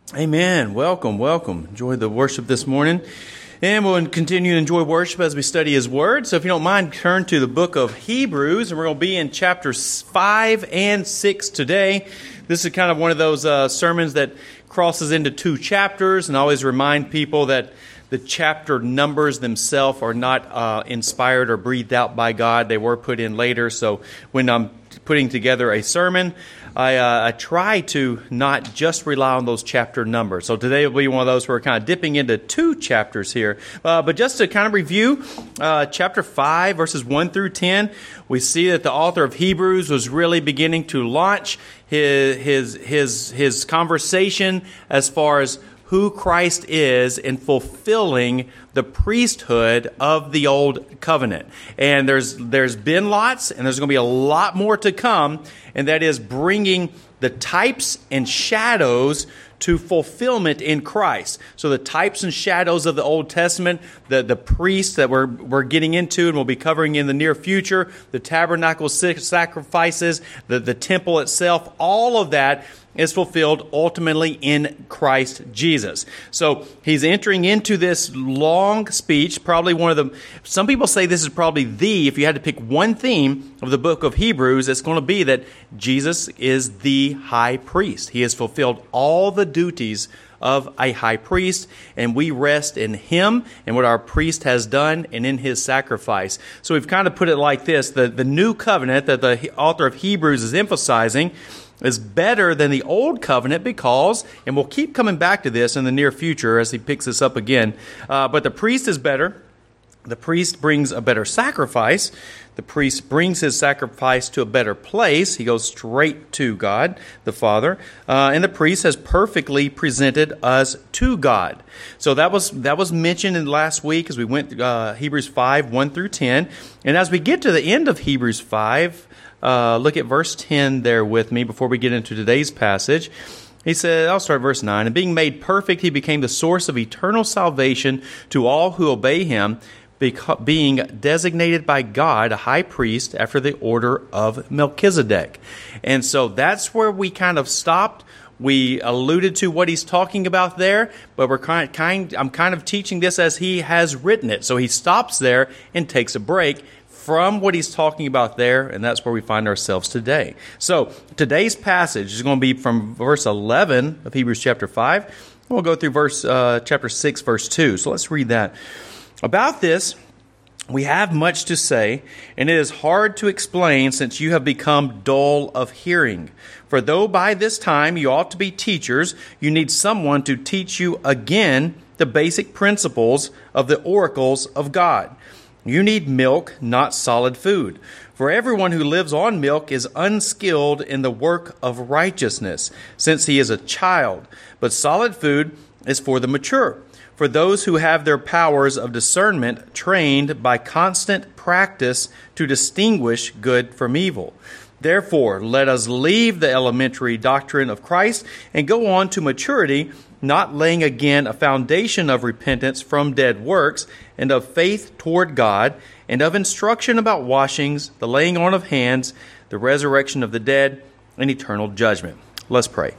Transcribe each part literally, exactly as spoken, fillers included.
Amen. Welcome, welcome. Enjoy the worship this morning. And we'll continue to enjoy worship as we study His Word. So if you don't mind, turn to the book of Hebrews, and we're going to be in chapters five and six today. This is kind of one of those uh, sermons that crosses into two chapters, and I always remind people that the chapter numbers themselves are not uh, inspired or breathed out by God. They were put in later. So when I'm putting together a sermon, I, uh, I try to not just rely on those chapter numbers. So today will be one of those where we're kind of dipping into two chapters here. Uh, but just to kind of review, uh, chapter five, verses one through ten, we see that the author of Hebrews was really beginning to launch his his his, his conversation as far as who Christ is in fulfilling the priesthood of the old covenant. And there's there's been lots, and there's going to be a lot more to come, and that is bringing the types and shadows to fulfillment in Christ. So the types and shadows of the Old Testament, the, the priests that we're, we're getting into and we'll be covering in the near future, the tabernacle sacrifices, the, the temple itself, all of that is fulfilled ultimately in Christ Jesus. So he's entering into this long speech, probably one of the, some people say this is probably the, if you had to pick one theme of the book of Hebrews, it's going to be that Jesus is the high priest. He has fulfilled all the duties of a high priest, and we rest in Him and what our priest has done and in His sacrifice. So we've kind of put it like this, the, the new covenant that the author of Hebrews is emphasizing is better than the old covenant because, and we'll keep coming back to this in the near future as he picks this up again, uh, but the priest is better. The priest brings a better sacrifice. The priest brings his sacrifice to a better place. He goes straight to God, the Father. Uh, and the priest has perfectly presented us to God. So that was that was mentioned in last week as we went uh, Hebrews five, one through ten. And as we get to the end of Hebrews five, uh, look at verse ten there with me before we get into today's passage. He said, I'll start verse nine. And being made perfect, He became the source of eternal salvation to all who obey Him, being designated by God a high priest after the order of Melchizedek. And so that's where we kind of stopped. We alluded to what he's talking about there, but we're kind, kind I'm kind of teaching this as he has written it. So he stops there and takes a break from what he's talking about there, and that's where we find ourselves today. So today's passage is going to be from verse eleven of Hebrews chapter five. We'll go through verse uh, chapter six, verse two. So let's read that. About this, we have much to say, and it is hard to explain since you have become dull of hearing. For though by this time you ought to be teachers, you need someone to teach you again the basic principles of the oracles of God. You need milk, not solid food. For everyone who lives on milk is unskilled in the work of righteousness, since he is a child. But solid food is for the mature, for those who have their powers of discernment trained by constant practice to distinguish good from evil. Therefore, let us leave the elementary doctrine of Christ and go on to maturity, not laying again a foundation of repentance from dead works and of faith toward God and of instruction about washings, the laying on of hands, the resurrection of the dead, and eternal judgment. Let's pray.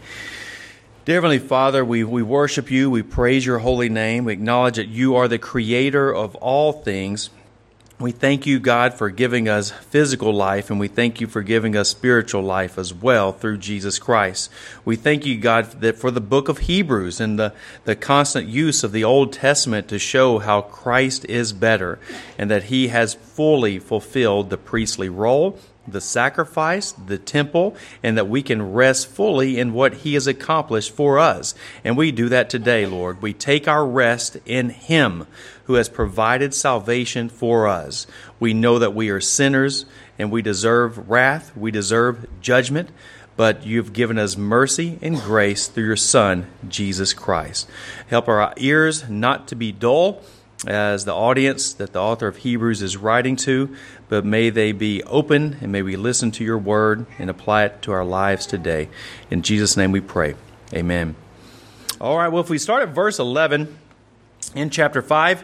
Dear Heavenly Father, we, we worship You, we praise Your holy name, we acknowledge that You are the creator of all things. We thank You, God, for giving us physical life, and we thank You for giving us spiritual life as well through Jesus Christ. We thank You, God, that for the book of Hebrews and the, the constant use of the Old Testament to show how Christ is better and that He has fully fulfilled the priestly role, the sacrifice, the temple, and that we can rest fully in what He has accomplished for us. And we do that today, Lord. We take our rest in Him who has provided salvation for us. We know that we are sinners and we deserve wrath, we deserve judgment, but You've given us mercy and grace through Your Son, Jesus Christ. Help our ears not to be dull as the audience that the author of Hebrews is writing to, but may they be open and may we listen to Your word and apply it to our lives today. In Jesus' name we pray. Amen. All right, well, if we start at verse eleven in chapter five,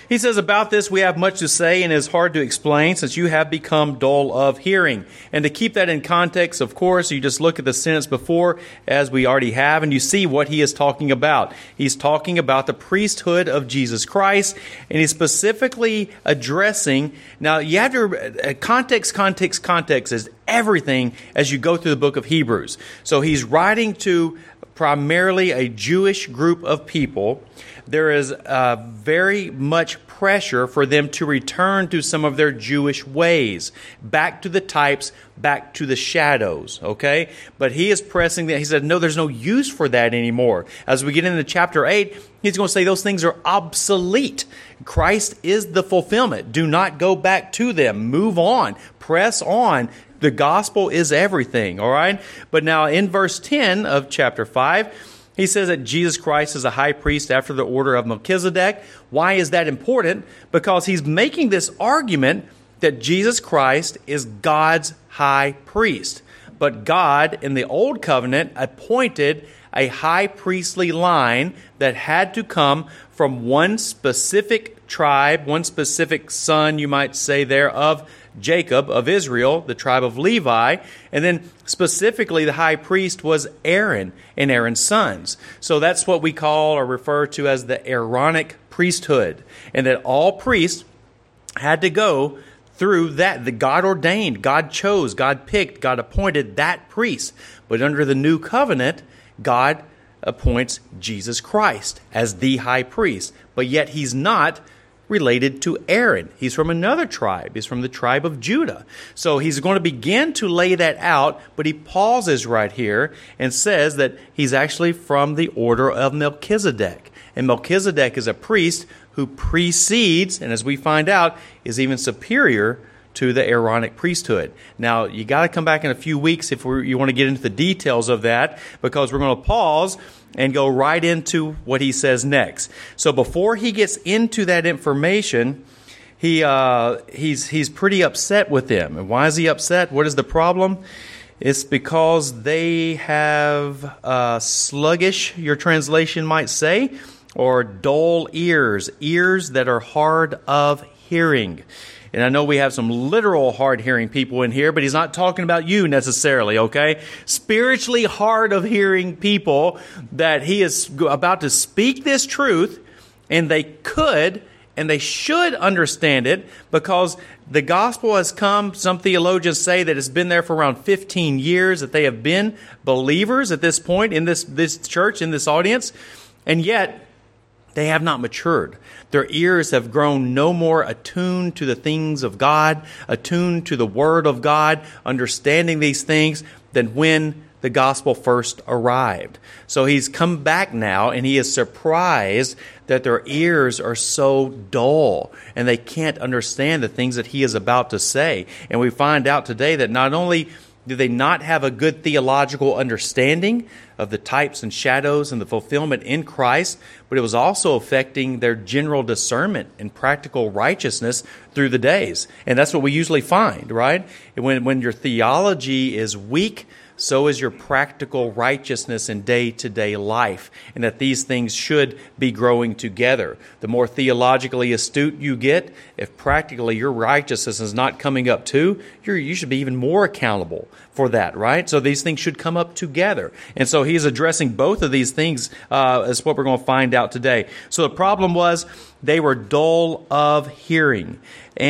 He says, about this we have much to say and it is hard to explain since you have become dull of hearing. And to keep that in context, of course, you just look at the sentence before, as we already have, and you see what he is talking about. He's talking about the priesthood of Jesus Christ, and he's specifically addressing, now you have to, context, context, context is everything as you go through the book of Hebrews. So he's writing to primarily a Jewish group of people. There is uh, very much pressure for them to return to some of their Jewish ways, back to the types, back to the shadows, okay? But he is pressing that. He said, no, there's no use for that anymore. As we get into chapter eight, he's going to say those things are obsolete. Christ is the fulfillment. Do not go back to them. Move on. Press on. The gospel is everything, all right? But now in verse ten of chapter five, he says that Jesus Christ is a high priest after the order of Melchizedek. Why is that important? Because he's making this argument that Jesus Christ is God's high priest. But God, in the Old Covenant, appointed a high priestly line that had to come from one specific tribe, one specific son, you might say there, of Jacob, of Israel, the tribe of Levi, and then specifically the high priest was Aaron and Aaron's sons. So that's what we call or refer to as the Aaronic priesthood, and that all priests had to go through that. The God ordained, God chose, God picked, God appointed that priest. But under the new covenant, God appoints Jesus Christ as the high priest, but yet he's not related to Aaron. He's from another tribe. He's from the tribe of Judah. So he's going to begin to lay that out, but he pauses right here and says that he's actually from the order of Melchizedek. And Melchizedek is a priest who precedes, and as we find out, is even superior to the Aaronic priesthood. Now, you got to come back in a few weeks if we're, you want to get into the details of that, because we're going to pause and go right into what he says next. So before he gets into that information, he uh, he's he's pretty upset with them. And why is he upset? What is the problem? It's because they have uh, sluggish, your translation might say, or dull ears, ears that are hard of hearing. And I know we have some literal hard-hearing people in here, but he's not talking about you necessarily, okay? Spiritually hard of hearing people that he is about to speak this truth, and they could and they should understand it because the gospel has come, some theologians say that it's been there for around fifteen years, that they have been believers at this point in this, this church, in this audience, and yet they have not matured. Their ears have grown no more attuned to the things of God, attuned to the Word of God, understanding these things than when the gospel first arrived. So he's come back now and he is surprised that their ears are so dull and they can't understand the things that he is about to say. And we find out today that not only do they not have a good theological understanding of the types and shadows and the fulfillment in Christ, but it was also affecting their general discernment and practical righteousness through the days. And that's what we usually find, right? When, when your theology is weak, so is your practical righteousness in day-to-day life, and that these things should be growing together. The more theologically astute you get, if practically your righteousness is not coming up too, you're, you should be even more accountable for that, right? So these things should come up together. And so he's addressing both of these things uh, as what we're going to find out today. So the problem was they were dull of hearing,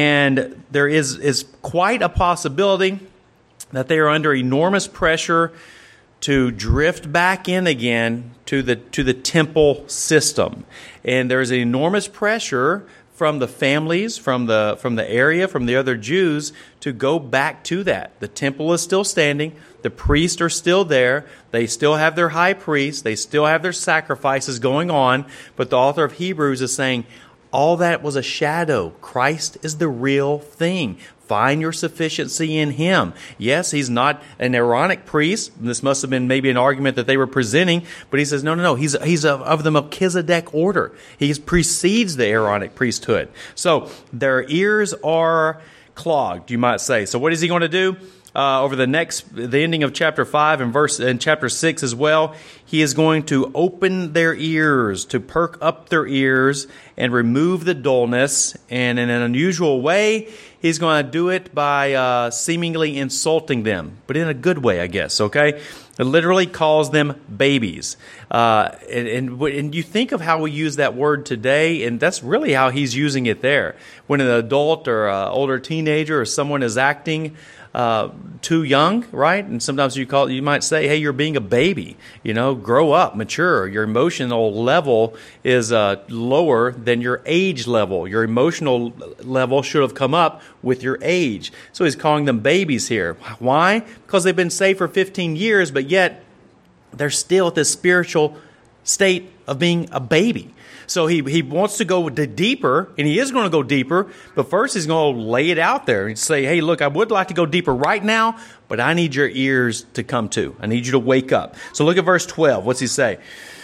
and there is, is quite a possibility that they are under enormous pressure to drift back in again to the to the temple system. And there's an enormous pressure from the families, from the from the area, from the other Jews to go back to that. The temple is still standing. The priests are still there. They still have their high priest. They still have their sacrifices going on. But the author of Hebrews is saying, all that was a shadow. Christ is the real thing. Find your sufficiency in Him. Yes, He's not an Aaronic priest. This must have been maybe an argument that they were presenting. But he says, no, no, no. He's, he's of, of the Melchizedek order. He precedes the Aaronic priesthood. So their ears are clogged, you might say. So what is He going to do? uh, over the next, the ending of chapter five and verse and chapter six as well, he is going to open their ears, to perk up their ears and remove the dullness. And in an unusual way, he's going to do it by uh, seemingly insulting them, but in a good way, I guess, okay? It literally calls them babies. Uh, and, and, and you think of how we use that word today, and that's really how he's using it there. When an adult or an older teenager or someone is acting uh, too young, right? And sometimes you call you might say, hey, you're being a baby. You know, grow up, mature. Your emotional level is uh, lower than your age level. Your emotional level should have come up with your age. So he's calling them babies here. Why? Because they've been saved for fifteen years, but yet they're still at this spiritual state of being a baby. So he, he wants to go deeper, and he is going to go deeper, but first he's going to lay it out there and say, hey, look, I would like to go deeper right now, but I need your ears to come to. I need you to wake up. So look at verse twelve. What's he say?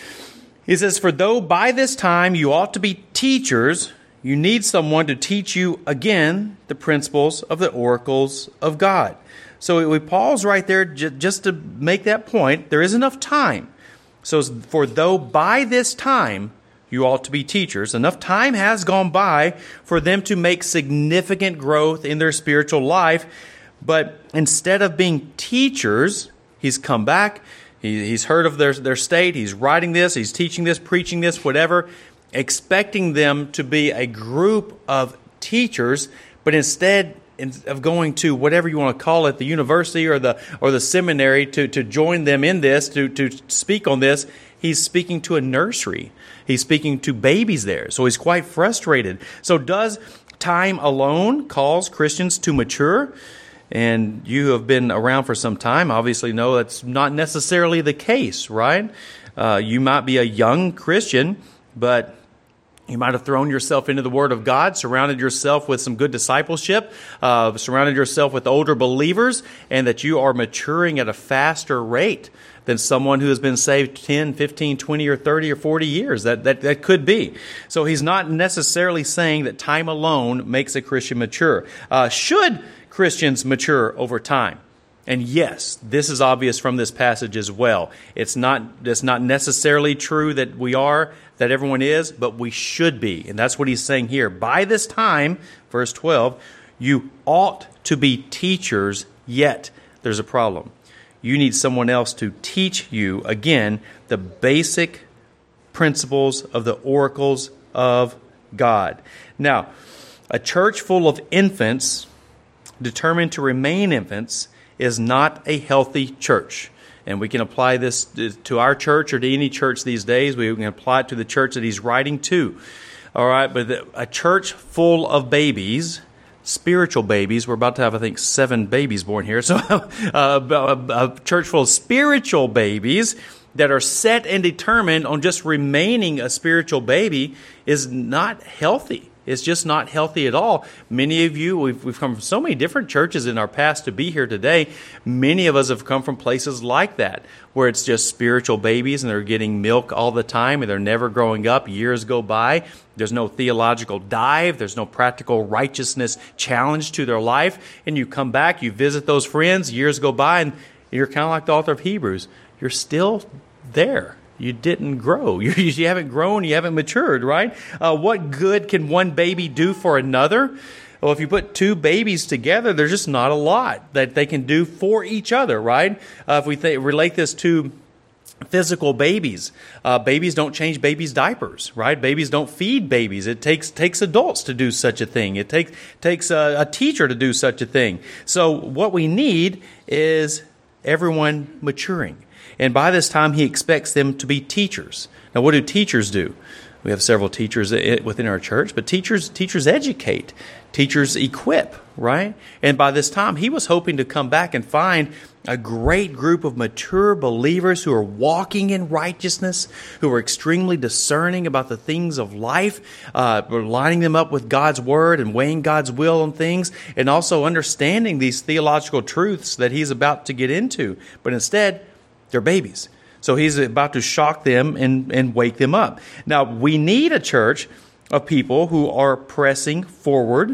He says, for though by this time you ought to be teachers, you need someone to teach you again the principles of the oracles of God. So we pause right there just to make that point. There is enough time. So for though by this time you ought to be teachers, enough time has gone by for them to make significant growth in their spiritual life. But instead of being teachers, he's come back. He, he's heard of their, their state. He's writing this. He's teaching this, preaching this, whatever, expecting them to be a group of teachers. But instead of going to whatever you want to call it, the university or the or the seminary to, to join them in this, to, to speak on this, he's speaking to a nursery. He's speaking to babies there. So he's quite frustrated. So does time alone cause Christians to mature? And you have been around for some time, obviously know that's not necessarily the case, right? Uh, you might be a young Christian, but you might have thrown yourself into the Word of God, surrounded yourself with some good discipleship, uh, surrounded yourself with older believers, and that you are maturing at a faster rate than someone who has been saved ten, fifteen, twenty, or thirty, or forty years. That, that, that could be. So he's not necessarily saying that time alone makes a Christian mature. Uh, should Christians mature over time? And yes, this is obvious from this passage as well. It's not, it's not necessarily true that we are, that everyone is, but we should be. And that's what he's saying here. By this time, verse twelve, you ought to be teachers, yet there's a problem. You need someone else to teach you, again, the basic principles of the oracles of God. Now, a church full of infants determined to remain infants is not a healthy church. And we can apply this to our church or to any church these days. We can apply it to the church that he's writing to. All right, but a church full of babies, spiritual babies, we're about to have, I think, seven babies born here. So uh, a church full of spiritual babies that are set and determined on just remaining a spiritual baby is not healthy. It's just not healthy at all. Many of you, we've, we've come from so many different churches in our past to be here today. Many of us have come from places like that, where it's just spiritual babies and they're getting milk all the time and they're never growing up. Years go by. There's no theological dive. There's no practical righteousness challenge to their life. And you come back, you visit those friends, years go by, and you're kind of like the author of Hebrews. You're still there. You didn't grow. You, you haven't grown. You haven't matured, right? Uh, what good can one baby do for another? Well, if you put two babies together, there's just not a lot that they can do for each other, right? Uh, if we th- relate this to physical babies, uh, babies don't change babies' diapers, right? Babies don't feed babies. It takes takes adults to do such a thing. It takes takes a, a teacher to do such a thing. So what we need is everyone maturing. And by this time, he expects them to be teachers. Now, what do teachers do? We have several teachers within our church, but teachers teachers educate. Teachers equip, right? And by this time, he was hoping to come back and find a great group of mature believers who are walking in righteousness, who are extremely discerning about the things of life, uh, lining them up with God's Word and weighing God's will on things, and also understanding these theological truths that he's about to get into. But instead, they're babies. So he's about to shock them and, and wake them up. Now, we need a church of people who are pressing forward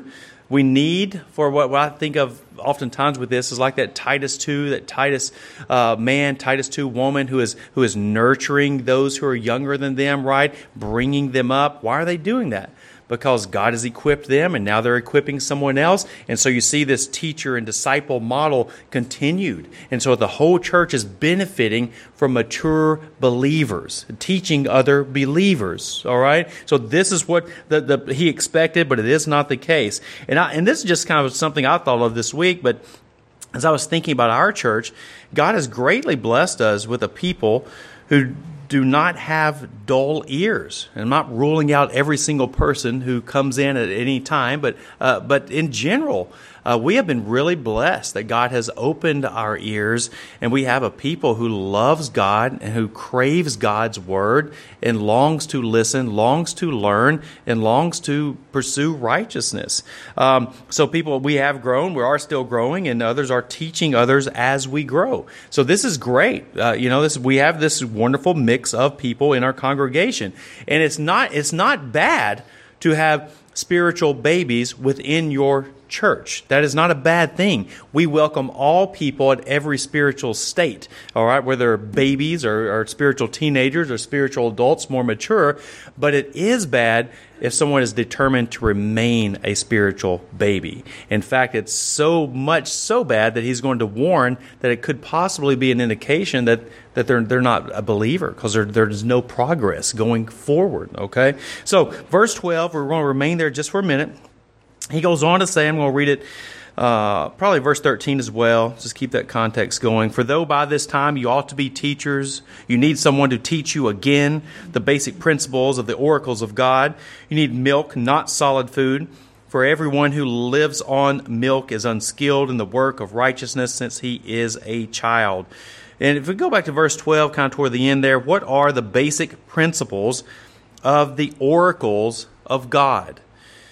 We need for what, what I think of oftentimes with this is like that Titus two, that Titus uh, man, Titus two woman who is who is nurturing those who are younger than them, right? Bringing them up. Why are they doing that? Because God has equipped them and now they're equipping someone else. And so you see this teacher and disciple model continued. And so the whole church is benefiting from mature believers, teaching other believers. All right? So this is what the, the, he expected, but it is not the case. And, I, and this is just kind of something I thought of this week, but as I was thinking about our church, God has greatly blessed us with a people who do not have dull ears. And I'm not ruling out every single person who comes in at any time, but uh, but in general, uh, we have been really blessed that God has opened our ears, and we have a people who loves God and who craves God's word and longs to listen, longs to learn, and longs to pursue righteousness. Um, so people, we have grown, we are still growing, and others are teaching others as we grow. So this is great. Uh, you know, this we have this wonderful mix of people in our congregation, and it's not it's not bad to have spiritual babies within your church. That is not a bad thing. We welcome all people at every spiritual state, all right, whether they're babies or, or spiritual teenagers or spiritual adults, more mature, but it is bad if someone is determined to remain a spiritual baby. In fact, it's so much so bad that he's going to warn that it could possibly be an indication that, that they're they're not a believer because there's no progress going forward, okay? So, verse twelve, we're going to remain there just for a minute. He goes on to say, I'm going to read it, uh, probably verse thirteen as well. Just keep that context going. For though by this time you ought to be teachers, you need someone to teach you again the basic principles of the oracles of God. You need milk, not solid food. For everyone who lives on milk is unskilled in the work of righteousness, since he is a child. And if we go back to verse twelve, kind of toward the end there, what are the basic principles of the oracles of God?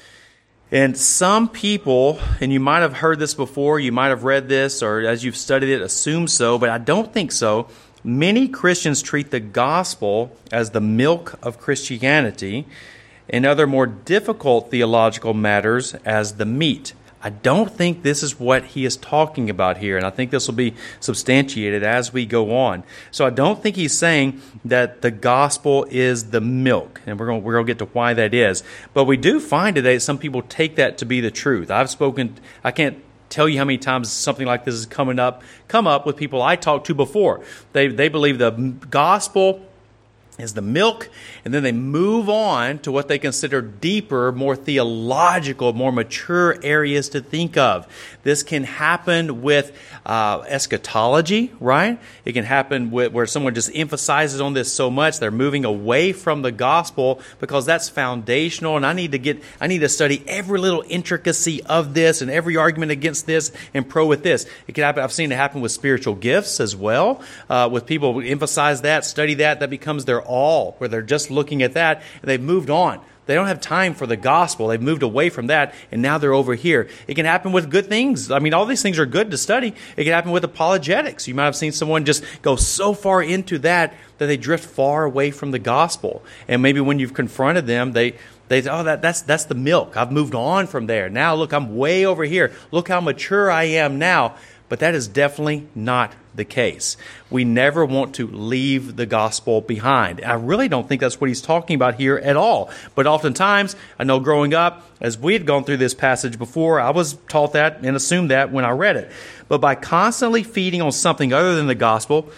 And some people, and you might have heard this before, you might have read this, or as you've studied it, assume so, but I don't think so. Many Christians treat the gospel as the milk of Christianity, and other more difficult theological matters as the meat. I don't think this is what he is talking about here, and I think this will be substantiated as we go on. So I don't think he's saying that the gospel is the milk, and we're going we're going to get to why that is. But we do find today some people take that to be the truth. I've spoken, I can't tell you how many times something like this is coming up, come up with people I talked to before. They they believe the gospel is the milk, and then they move on to what they consider deeper, more theological, more mature areas to think of. This can happen with uh, eschatology, right? It can happen with where someone just emphasizes on this so much they're moving away from the gospel because that's foundational, and I need to get, I need to study every little intricacy of this and every argument against this and pro with this. It can happen. I've seen it happen with spiritual gifts as well. Uh, with people who emphasize that, study that, that becomes their all, where they're just looking at that and they've moved on. They don't have time for the gospel. They've moved away from that, and now they're over here. It can happen with good things. I mean, all these things are good to study. It can happen with apologetics. You might have seen someone just go so far into that that they drift far away from the gospel. And maybe when you've confronted them, they they say, oh, that, that's that's the milk. I've moved on from there. Now, look, I'm way over here. Look how mature I am now. But that is definitely not the case. We never want to leave the gospel behind. I really don't think that's what he's talking about here at all. But oftentimes, I know growing up, as we had gone through this passage before, I was taught that and assumed that when I read it. But by constantly feeding on something other than the gospel,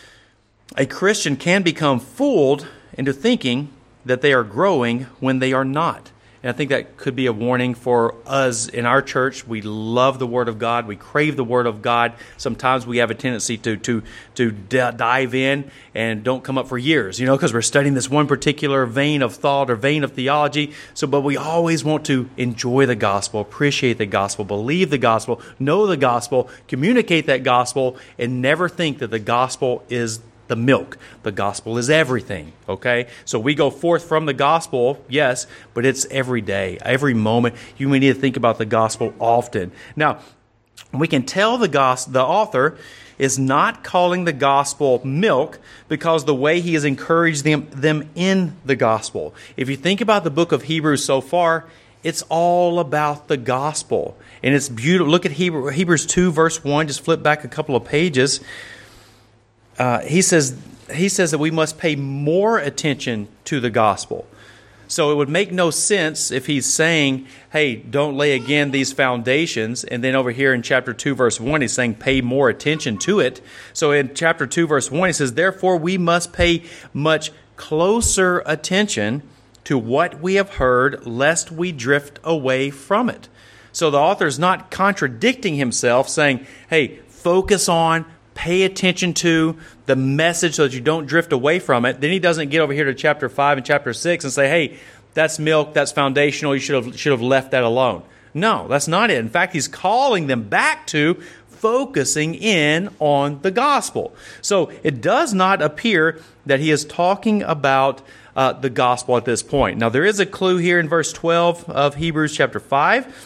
a Christian can become fooled into thinking that they are growing when they are not. And I think that could be a warning for us in our church. We love the Word of God. We crave the Word of God. Sometimes we have a tendency to to to d- dive in and don't come up for years, you know, because we're studying this one particular vein of thought or vein of theology. So, but we always want to enjoy the gospel, appreciate the gospel, believe the gospel, know the gospel, communicate that gospel, and never think that the gospel is the milk. The gospel is everything, okay? So we go forth from the gospel, yes, but it's every day, every moment. You may need to think about the gospel often. Now, we can tell the gospel, the author is not calling the gospel milk because the way he has encouraged them, them in the gospel. If you think about the book of Hebrews so far, It's all about the gospel. And it's beautiful. Look at Hebrew, Hebrews two, verse one. Just flip back a couple of pages. Uh, he says he says that we must pay more attention to the gospel. So it would make no sense if he's saying, hey, don't lay again these foundations. And then over here in chapter two, verse one, he's saying pay more attention to it. So in chapter two, verse one, he says, therefore we must pay much closer attention to what we have heard, lest we drift away from it. So the author is not contradicting himself, saying, hey, focus on, pay attention to the message so that you don't drift away from it. Then he doesn't get over here to chapter five and chapter six and say, hey, that's milk, that's foundational, you should have, should have left that alone. No, that's not it. In fact, he's calling them back to focusing in on the gospel. So it does not appear that he is talking about uh, the gospel at this point. Now, there is a clue here in verse twelve of Hebrews chapter five.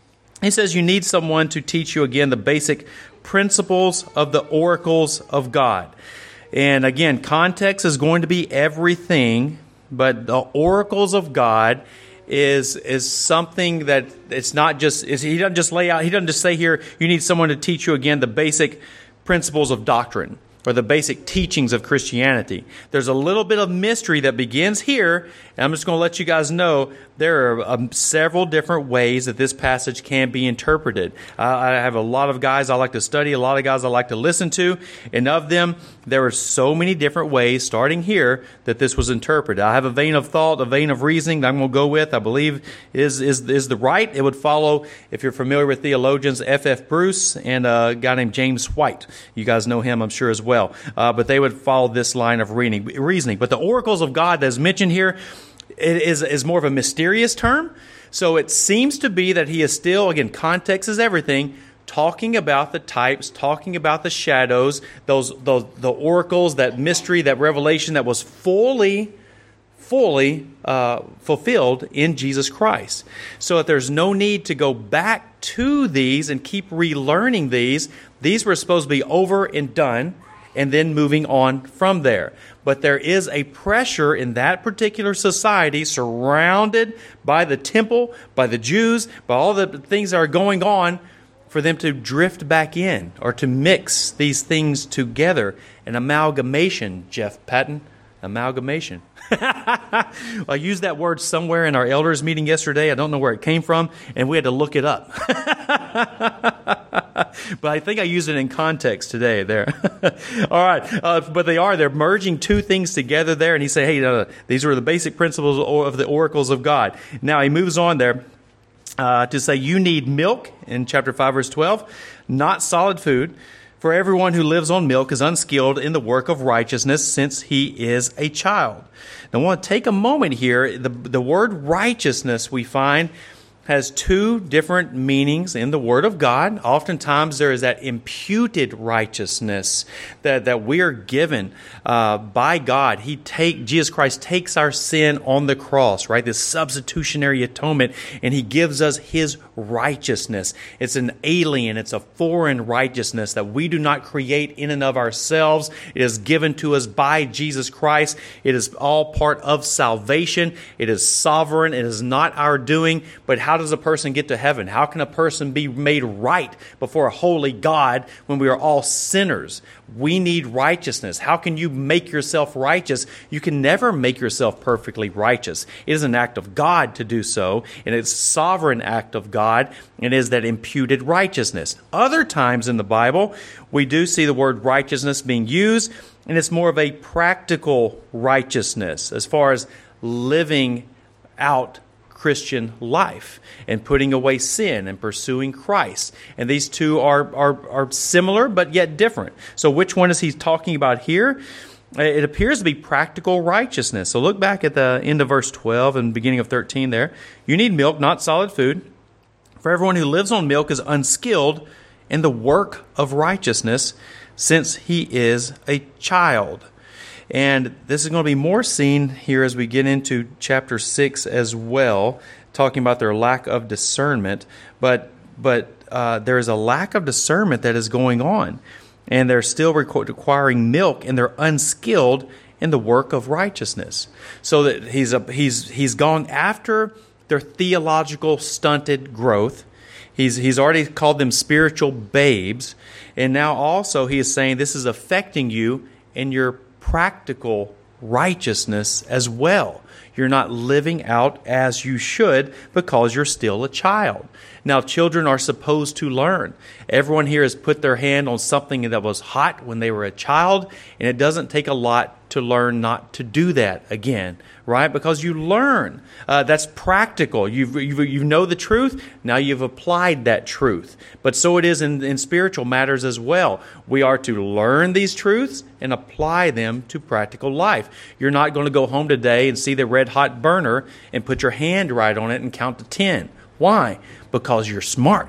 He says you need someone to teach you again the basic principles of the oracles of God. And again, context is going to be everything, but the oracles of God is is something that it's not just, is he doesn't just lay out, he doesn't just say here, you need someone to teach you again the basic principles of doctrine or the basic teachings of Christianity. There's a little bit of mystery that begins here, and I'm just going to let you guys know there are um, several different ways that this passage can be interpreted. Uh, I have a lot of guys I like to study, a lot of guys I like to listen to, and of them, there are so many different ways, starting here, that this was interpreted. I have a vein of thought, a vein of reasoning that I'm going to go with, I believe is, is, is the right. It would follow, if you're familiar with theologians, F F Bruce and a guy named James White. You guys know him, I'm sure, as well. Uh, but they would follow this line of reasoning. But the oracles of God that's mentioned here, it is, is more of a mysterious term. So it seems to be that he is still, again, context is everything, talking about the types, talking about the shadows, those, those the oracles, that mystery, that revelation that was fully, fully uh, fulfilled in Jesus Christ. So that there's no need to go back to these and keep relearning these. These were supposed to be over and done, and then moving on from there. But there is a pressure in that particular society, surrounded by the temple, by the Jews, by all the things that are going on, for them to drift back in or to mix these things together. An amalgamation, Jeff Patton. Amalgamation. I used that word somewhere in our elders meeting yesterday. I don't know where it came from, and we had to look it up. But I think I used it in context today there. All right. Uh, but they are. They're merging two things together there. And he said, hey, uh, these are the basic principles of the oracles of God. Now he moves on there uh, to say you need milk in chapter five, verse twelve, not solid food. For everyone who lives on milk is unskilled in the work of righteousness, since he is a child. Now I want to take a moment here. The, the word righteousness, we find, has two different meanings in the Word of God. Oftentimes there is that imputed righteousness that, that we are given uh, by God. He take Jesus Christ takes our sin on the cross, right? This substitutionary atonement, and He gives us His righteousness. It's an alien, it's a foreign righteousness that we do not create in and of ourselves. It is given to us by Jesus Christ. It is all part of salvation. It is sovereign. It is not our doing, but how does a person get to heaven? How can a person be made right before a holy God when we are all sinners? We need righteousness. How can you make yourself righteous? You can never make yourself perfectly righteous. It is an act of God to do so, and it's a sovereign act of God, and it is that imputed righteousness. Other times in the Bible, we do see the word righteousness being used, and it's more of a practical righteousness as far as living out Christian life and putting away sin and pursuing Christ. And these two are, are, are similar but yet different. So which one is he talking about here? It appears to be practical righteousness. So look back at the end of verse twelve and beginning of thirteen there. You need milk, not solid food. For everyone who lives on milk is unskilled in the work of righteousness, since he is a child. And this is going to be more seen here as we get into chapter six as well, talking about their lack of discernment. But but uh, there is a lack of discernment that is going on. And they're still requiring milk, and they're unskilled in the work of righteousness. So that he's a, he's he's gone after their theological stunted growth. He's, he's already called them spiritual babes. And now also he is saying this is affecting you in your practical righteousness as well. You're not living out as you should because you're still a child. Now, children are supposed to learn. Everyone here has put their hand on something that was hot when they were a child, and it doesn't take a lot to learn not to do that again, right? Because you learn. Uh, that's practical. You've, you've, you know the truth. Now you've applied that truth. But so it is in, in spiritual matters as well. We are to learn these truths and apply them to practical life. You're not going to go home today and see the red hot burner and put your hand right on it and count to ten. Why? Because you're smart.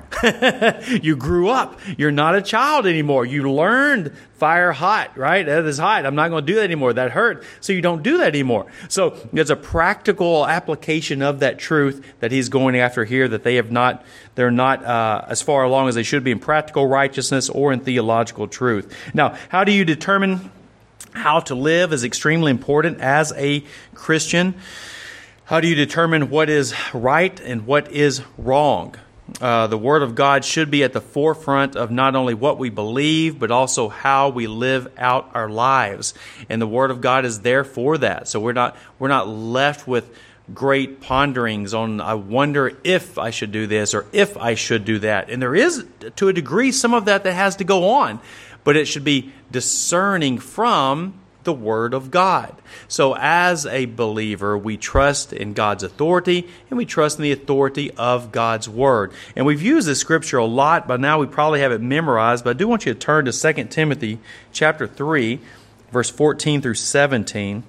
You grew up. You're not a child anymore. You learned fire hot, right? That is hot. I'm not going to do that anymore. That hurt. So you don't do that anymore. So there's a practical application of that truth that he's going after here, that they have not, they're not uh, as far along as they should be in practical righteousness or in theological truth. Now, how do you determine how to live is extremely important as a Christian. How do you determine what is right and what is wrong? Uh, the Word of God should be at the forefront of not only what we believe, but also how we live out our lives. And the Word of God is there for that. So we're not we're not left with great ponderings on, I wonder if I should do this or if I should do that. And there is, to a degree, some of that that has to go on. But it should be discerning from the Word of God. So as a believer, we trust in God's authority and we trust in the authority of God's Word. And we've used this scripture a lot, but now we probably have it memorized. But I do want you to turn to Second Timothy chapter three, verse fourteen through seventeen.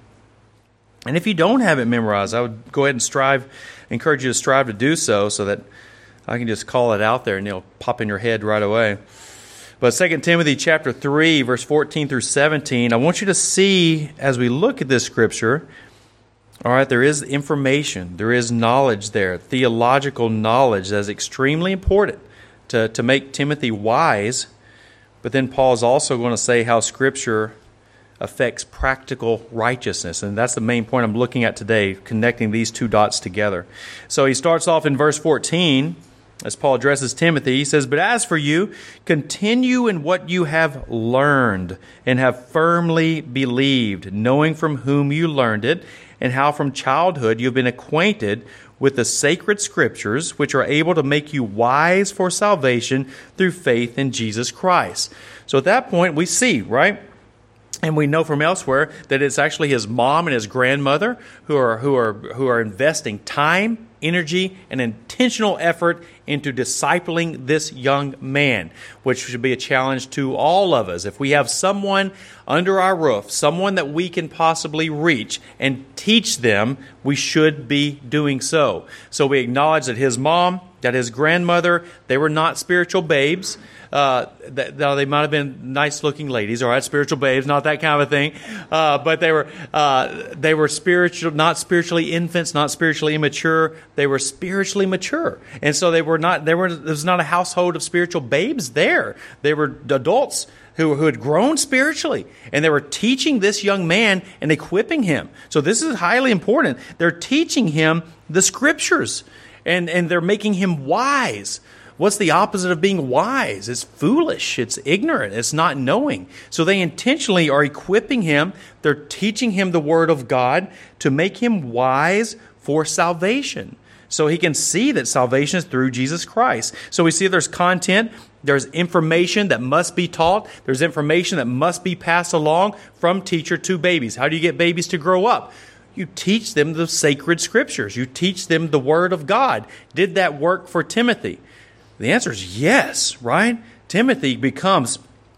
And if you don't have it memorized, I would go ahead and strive, encourage you to strive to do so, so that I can just call it out there and it'll pop in your head right away. But Second Timothy chapter three, verse fourteen through seventeen, I want you to see as we look at this scripture, all right, there is information, there is knowledge there, theological knowledge that is extremely important to, to make Timothy wise. But then Paul is also going to say how Scripture affects practical righteousness. And that's the main point I'm looking at today, connecting these two dots together. So he starts off in verse fourteen. As Paul addresses Timothy, he says, "But as for you, continue in what you have learned and have firmly believed, knowing from whom you learned it, and how from childhood you have been acquainted with the sacred Scriptures, which are able to make you wise for salvation through faith in Jesus Christ." So at that point, we see, right? And we know from elsewhere that it's actually his mom and his grandmother who are who are who are investing time, energy, and intentional effort into discipling this young man, which should be a challenge to all of us. If we have someone under our roof, someone that we can possibly reach and teach them, we should be doing so. So we acknowledge that his mom, that his grandmother, they were not spiritual babes. Uh, that, now they might have been nice-looking ladies, all right, spiritual babes, not that kind of a thing. Uh, but they were uh, they were spiritual, not spiritually infants, not spiritually immature. They were spiritually mature, and so they were not. There were there was not a household of spiritual babes there. They were adults who who had grown spiritually, and they were teaching this young man and equipping him. So this is highly important. They're teaching him the Scriptures, and and they're making him wise. What's the opposite of being wise? It's foolish. It's ignorant. It's not knowing. So they intentionally are equipping him. They're teaching him the Word of God to make him wise for salvation. So he can see that salvation is through Jesus Christ. So we see there's content. There's information that must be taught. There's information that must be passed along from teacher to babies. How do you get babies to grow up? You teach them the sacred Scriptures. You teach them the Word of God. Did that work for Timothy? The answer is yes, right? Timothy becomes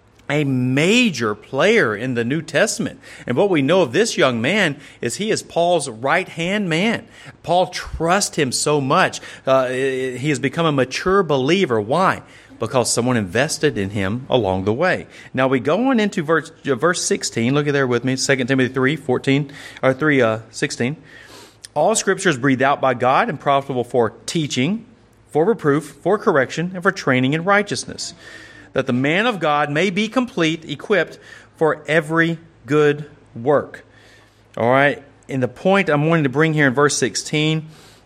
a major player in the New Testament. And what we know of this young man is he is Paul's right-hand man. Paul trusts him so much. Uh, he has become a mature believer. Why? Because someone invested in him along the way. Now we go on into verse, verse sixteen. Look at there with me. Second Timothy three, fourteen, or three, uh, sixteen. "All Scripture is breathed out by God and profitable for teaching, for reproof, for correction, and for training in righteousness, that the man of God may be complete, equipped for every good work." All right. And the point I'm wanting to bring here in verse sixteen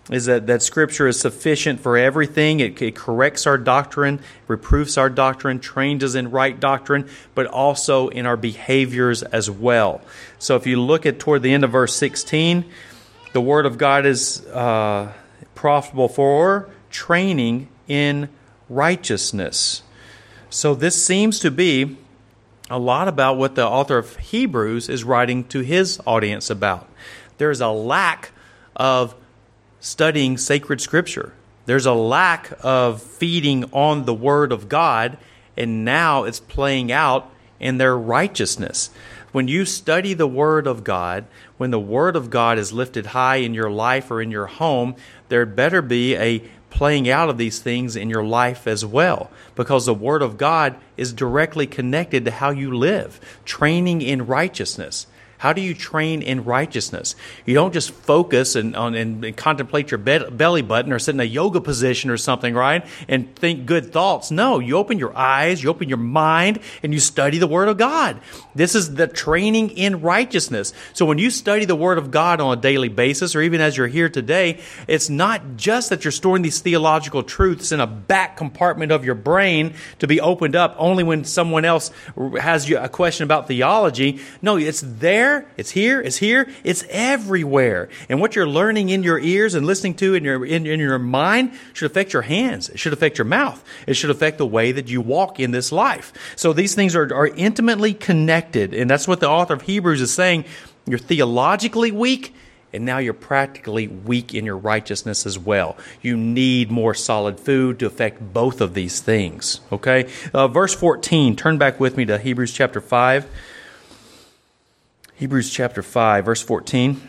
is that, that Scripture is sufficient for everything. It, it corrects our doctrine, reproofs our doctrine, trains us in right doctrine, but also in our behaviors as well. So if you look at toward the end of verse sixteen, the Word of God is uh, profitable for training in righteousness. So this seems to be a lot about what the author of Hebrews is writing to his audience about. There's a lack of studying sacred Scripture. There's a lack of feeding on the Word of God, and now it's playing out in their righteousness. When you study the Word of God, when the Word of God is lifted high in your life or in your home, there better be a playing out of these things in your life as well, because the Word of God is directly connected to how you live. Training in righteousness. How do you train in righteousness? You don't just focus and, on, and, and contemplate your bed, belly button or sit in a yoga position or something, right? And think good thoughts. No, you open your eyes, you open your mind, and you study the Word of God. This is the training in righteousness. So when you study the Word of God on a daily basis, or even as you're here today, it's not just that you're storing these theological truths in a back compartment of your brain to be opened up only when someone else has you a question about theology. No, it's there. It's here, it's here, it's everywhere. And what you're learning in your ears and listening to in your in, in your mind should affect your hands. It should affect your mouth. It should affect the way that you walk in this life. So these things are, are intimately connected. And that's what the author of Hebrews is saying. You're theologically weak, and now you're practically weak in your righteousness as well. You need more solid food to affect both of these things. Okay? Uh, verse fourteen, turn back with me to Hebrews chapter five. Hebrews chapter five, verse fourteen.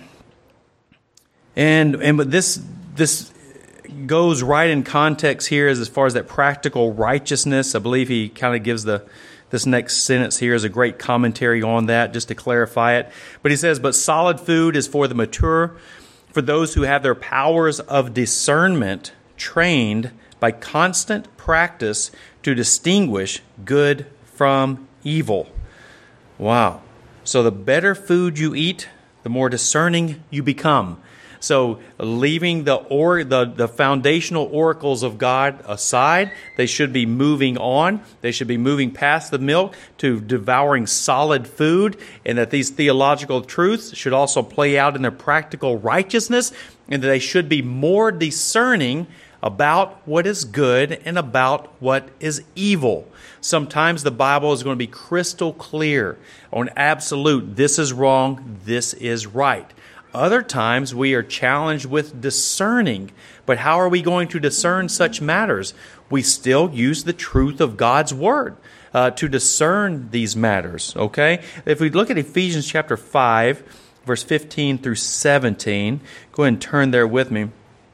And and but this this goes right in context here as, as far as that practical righteousness. I believe he kind of gives the this next sentence here as a great commentary on that, just to clarify it. But he says, "But solid food is for the mature, for those who have their powers of discernment trained by constant practice to distinguish good from evil." Wow. So the better food you eat, the more discerning you become. So leaving the or the, the foundational oracles of God aside, they should be moving on. They should be moving past the milk to devouring solid food, and that these theological truths should also play out in their practical righteousness, and that they should be more discerning about what is good and about what is evil. Sometimes the Bible is going to be crystal clear on absolute, this is wrong, this is right. Other times we are challenged with discerning. But how are we going to discern such matters? We still use the truth of God's Word uh, to discern these matters, okay? If we look at Ephesians chapter five, verse fifteen through seventeen, go ahead and turn there with me.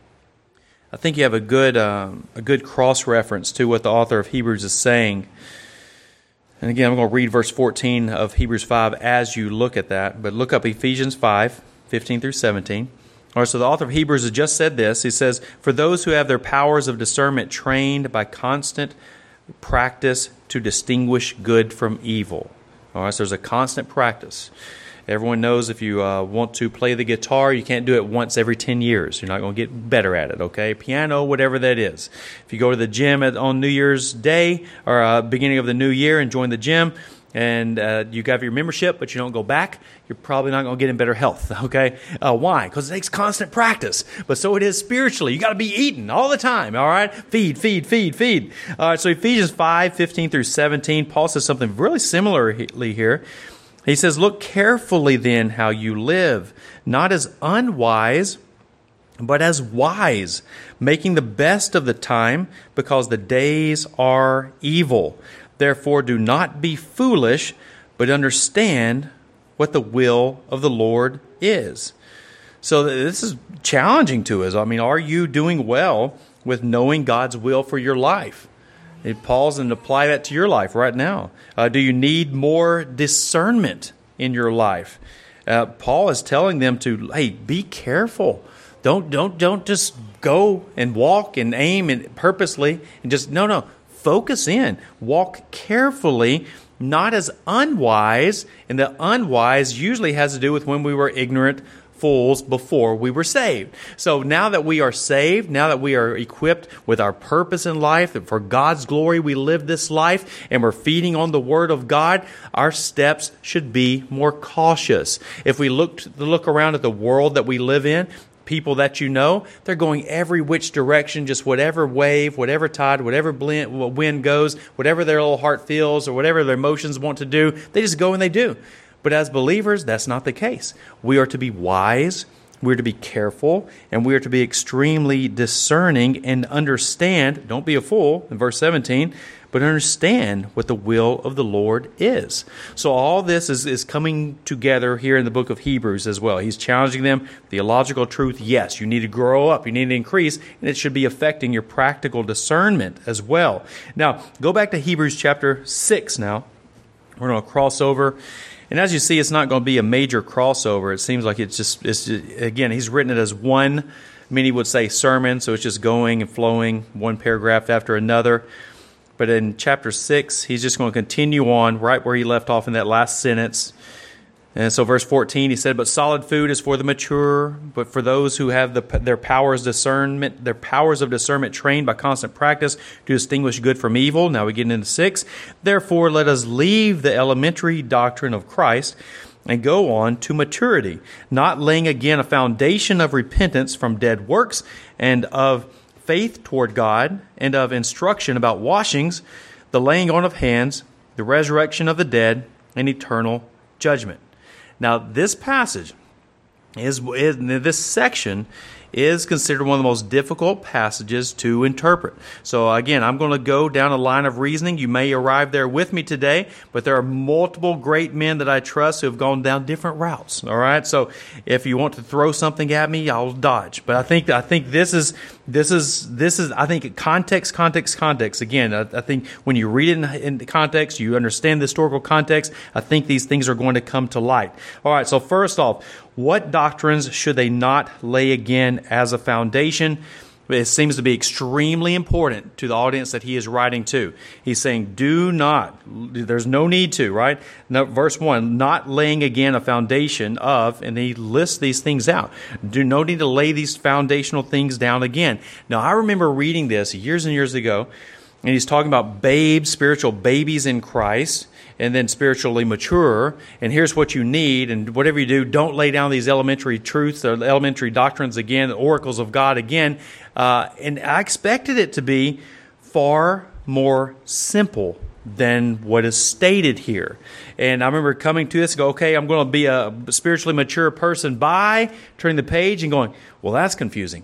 I think you have a good um, a good cross-reference to what the author of Hebrews is saying. And again, I'm going to read verse fourteen of Hebrews five as you look at that. But look up Ephesians five, fifteen through seventeen. All right, so the author of Hebrews has just said this. He says, "For those who have their powers of discernment trained by constant practice to distinguish good from evil." All right, so there's a constant practice. Everyone knows if you uh, want to play the guitar, you can't do it once every ten years. You're not going to get better at it, okay? Piano, whatever that is. If you go to the gym at, on New Year's Day or uh, beginning of the new year and join the gym, and uh, you have your membership, but you don't go back, you're probably not going to get in better health, okay? Uh, why? Because it takes constant practice. But so it is spiritually. You got to be eating all the time, all right? Feed, feed, feed, feed. All right, so Ephesians five, fifteen through seventeen, Paul says something really similarly here. He says, "Look carefully then how you live, not as unwise, but as wise, making the best of the time, because the days are evil. Therefore do not be foolish, but understand what the will of the Lord is." So this is challenging to us. I mean, are you doing well with knowing God's will for your life? Pause and apply that to your life right now. Uh, do you need more discernment in your life? Uh, Paul is telling them to, hey, be careful. Don't don't don't just go and walk and aim and purposely and just no no focus in. Walk carefully, not as unwise. And the unwise usually has to do with when we were ignorant, fools before we were saved. So now that we are saved, now that we are equipped with our purpose in life, that for God's glory we live this life, and we're feeding on the Word of God, our steps should be more cautious. If we look to look around at the world that we live in, people that you know, they're going every which direction, just whatever wave, whatever tide, whatever wind goes, whatever their little heart feels, or whatever their emotions want to do, they just go and they do. But as believers, that's not the case. We are to be wise, we are to be careful, and we are to be extremely discerning and understand, don't be a fool, in verse seventeen, but understand what the will of the Lord is. So all this is, is coming together here in the book of Hebrews as well. He's challenging them. Theological truth, yes, you need to grow up, you need to increase, and it should be affecting your practical discernment as well. Now, go back to Hebrews chapter six now. We're going to cross over. And as you see, it's not going to be a major crossover. It seems like it's just, it's just, again, he's written it as one, many would say sermon, so it's just going and flowing one paragraph after another. But in chapter six, he's just going to continue on right where he left off in that last sentence. And so verse fourteen, he said, "But solid food is for the mature, but for those who have the, their powers discernment, their powers of discernment trained by constant practice to distinguish good from evil." Now we get into six. "Therefore, let us leave the elementary doctrine of Christ and go on to maturity, not laying again a foundation of repentance from dead works and of faith toward God and of instruction about washings, the laying on of hands, the resurrection of the dead, and eternal judgment." Now, this passage is, is this section is considered one of the most difficult passages to interpret. So again, I'm going to go down a line of reasoning. You may arrive there with me today, but there are multiple great men that I trust who have gone down different routes. All right, so if you want to throw something at me, I'll dodge. But I think I think this is this is this is I think context, context, context. Again, I, I think when you read it in, in context, you understand the historical context. I think these things are going to come to light. All right, so first off, what doctrines should they not lay again as a foundation? It seems to be extremely important to the audience that he is writing to. He's saying, do not, there's no need to, right? Now, verse one, not laying again a foundation of, and he lists these things out. Do no need to lay these foundational things down again. Now, I remember reading this years and years ago, and he's talking about babes, spiritual babies in Christ, and then spiritually mature, and here's what you need, and whatever you do, don't lay down these elementary truths or elementary doctrines again, the oracles of God again. Uh, and I expected it to be far more simple than what is stated here. And I remember coming to this and go, okay, I'm going to be a spiritually mature person by turning the page and going, well, that's confusing.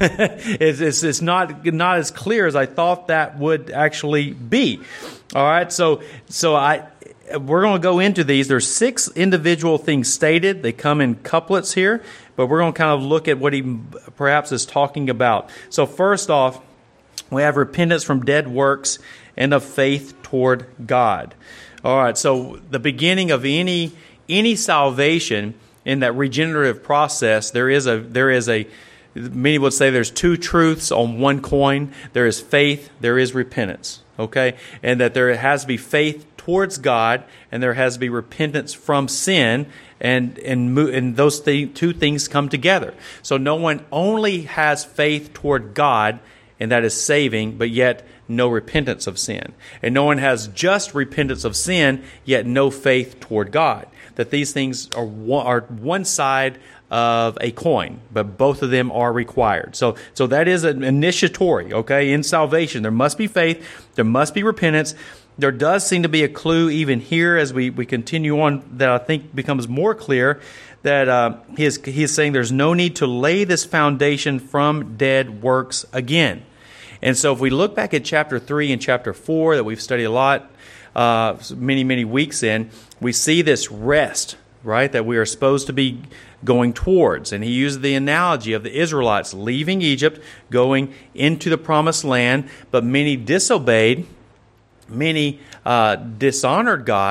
it's, it's, it's not not as clear as I thought that would actually be. All right, so so I we're going to go into these. There's six individual things stated. They come in couplets here, but we're going to kind of look at what he perhaps is talking about. So first off, we have repentance from dead works and of faith toward God. All right, so the beginning of any any salvation in that regenerative process, there is a there is a many would say there's two truths on one coin. There is faith, there is repentance, okay? And that there has to be faith towards God, and there has to be repentance from sin, and and, and those th- two things come together. So no one only has faith toward God, and that is saving, but yet no repentance of sin. And no one has just repentance of sin, yet no faith toward God. That these things are one, are one side of a coin, but both of them are required. So so that is an initiatory, okay? In salvation, there must be faith, there must be repentance. There does seem to be a clue even here as we, we continue on that I think becomes more clear that uh, he, is, he is saying there's no need to lay this foundation from dead works again. And so if we look back at chapter three and chapter four that we've studied a lot, uh, many, many weeks in, we see this rest, right, that we are supposed to be going towards. And he used the analogy of the Israelites leaving Egypt, going into the promised land, but many disobeyed, many uh, dishonored God,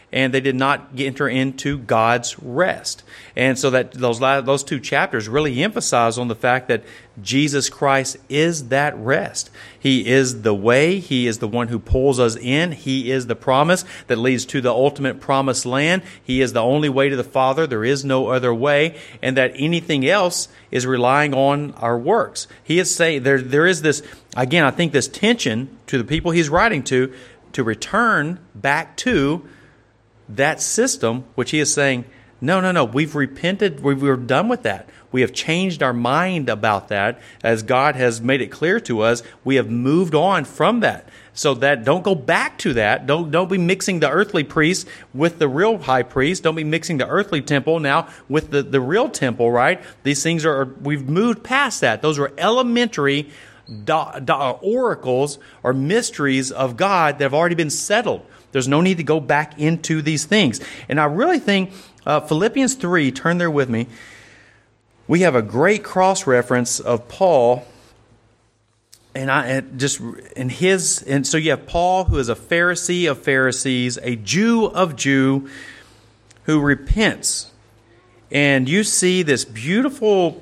and they did not enter into God's rest. And so that those those two chapters really emphasize on the fact that Jesus Christ is that rest. He is the way. He is the one who pulls us in. He is the promise that leads to the ultimate promised land. He is the only way to the Father. There is no other way. And that anything else is relying on our works. He is saying there there is this, again, I think this tension to the people he's writing to, to return back to that system, which he is saying, no, no, no, we've repented, we we're done with that. We have changed our mind about that as God has made it clear to us. We have moved on from that. So that don't go back to that. Don't don't be mixing the earthly priest with the real high priest. Don't be mixing the earthly temple now with the, the real temple, right? These things are, we've moved past that. Those are elementary do, do, oracles or mysteries of God that have already been settled. There's no need to go back into these things. And I really think uh, Philippians three, turn there with me. We have a great cross-reference of Paul, and I and just in his, and so you have Paul, who is a Pharisee of Pharisees, a Jew of Jew, who repents, and you see this beautiful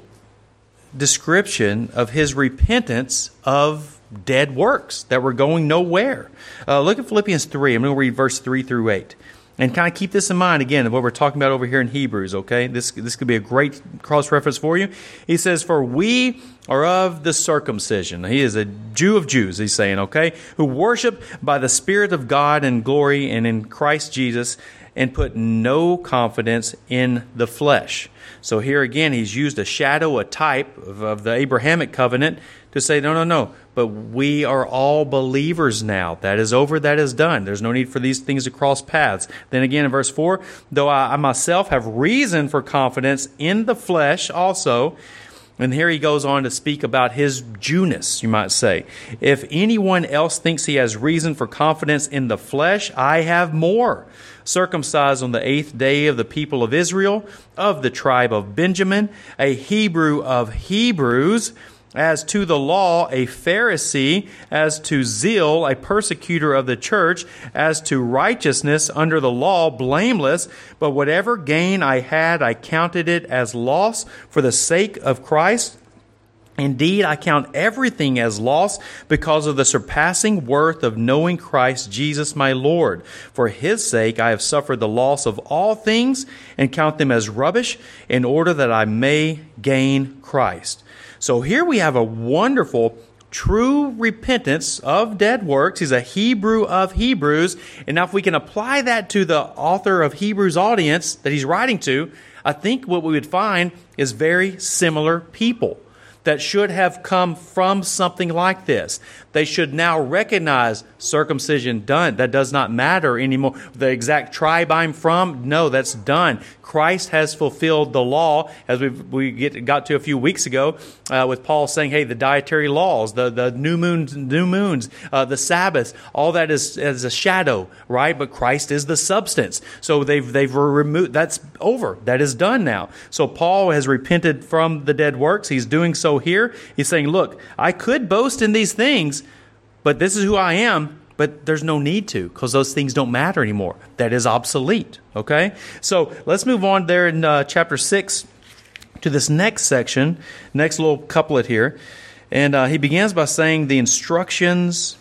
description of his repentance of dead works that were going nowhere. Uh, look at Philippians three. I'm going to read verse three through eight. And kind of keep this in mind, again, of what we're talking about over here in Hebrews, okay? This this could be a great cross-reference for you. He says, for we are of the circumcision. He is a Jew of Jews, he's saying, okay? Who worship by the Spirit of God in glory and in Christ Jesus, and put no confidence in the flesh. So here again, he's used a shadow, a type of, of the Abrahamic covenant to say, no, no, no, but we are all believers now. That is over, that is done. There's no need for these things to cross paths. Then again in verse four, though I, I myself have reason for confidence in the flesh also. And here he goes on to speak about his Jewness, you might say. If anyone else thinks he has reason for confidence in the flesh, I have more. Circumcised on the eighth day of the people of Israel, of the tribe of Benjamin, a Hebrew of Hebrews, as to the law, a Pharisee, as to zeal, a persecutor of the church, as to righteousness under the law, blameless. But whatever gain I had, I counted it as loss for the sake of Christ. Indeed, I count everything as loss because of the surpassing worth of knowing Christ Jesus my Lord. For His sake I have suffered the loss of all things and count them as rubbish in order that I may gain Christ. So here we have a wonderful, true repentance of dead works. He's a Hebrew of Hebrews. And now if we can apply that to the author of Hebrews audience that he's writing to, I think what we would find is very similar people that should have come from something like this. They should now recognize circumcision done. That does not matter anymore. The exact tribe I'm from, no, that's done. Christ has fulfilled the law, as we we get, got to a few weeks ago, uh, with Paul saying, "Hey, the dietary laws, the the new moons, new moons, uh, the Sabbath, all that is is a shadow, right? But Christ is the substance. So they've they've removed. That's over. That is done now. So Paul has repented from the dead works. He's doing so here. He's saying, "Look, I could boast in these things, but this is who I am." But there's no need to, because those things don't matter anymore. That is obsolete, okay? So let's move on there in uh, chapter six to this next section, next little couplet here. And uh, he begins by saying the instructions